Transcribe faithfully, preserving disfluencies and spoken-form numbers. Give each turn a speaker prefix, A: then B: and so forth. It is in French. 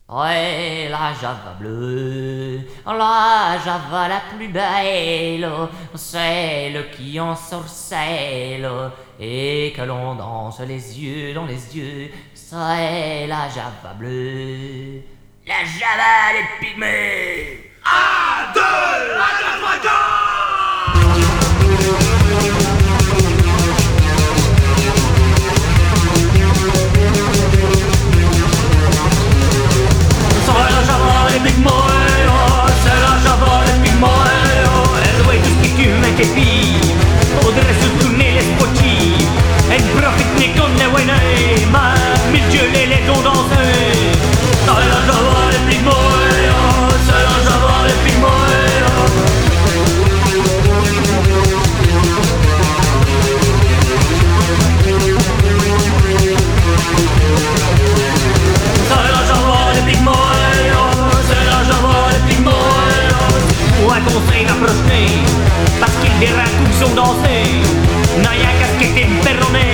A: Ouais, la Java bleue, la Java la plus belle, celle qui ensorcelle et que l'on danse les yeux dans les yeux, c'est la Java bleue, la Java des pygmées.
B: Un, deux, un, deux, trois, quatre.
C: Parce qu'il verra tous sont dansés, Naya casquette et perronné.